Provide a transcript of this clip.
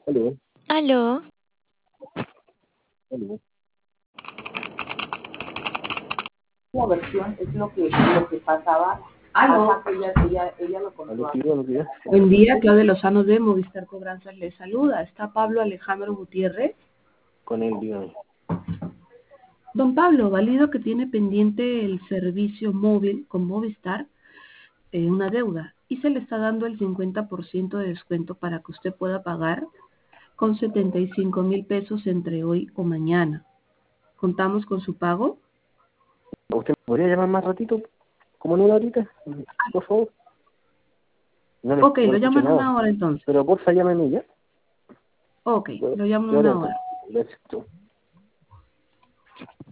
Aló, Aló, aló. La versión es lo que pasaba. Ajá, que ella lo Aló, contó. sí, buenos días. Buen día, Claudia Lozano de Movistar Cobranzas les saluda. Está Pablo Alejandro Gutiérrez. Con él, dígame. Don Pablo, válido que tiene pendiente el servicio móvil con Movistar, una deuda, y se le está dando el 50% de descuento para que usted pueda pagar con 75,000 pesos entre hoy o mañana. ¿Contamos con su pago? ¿Usted me podría llamar más ratito? ¿Como en una horita? Por favor. Ok, No le lo llamo escucho en una nada. hora entonces. Pero porfa, llámeme ya. Ok, Bueno, lo llamo en yo ahora una hora. entonces. Gracias.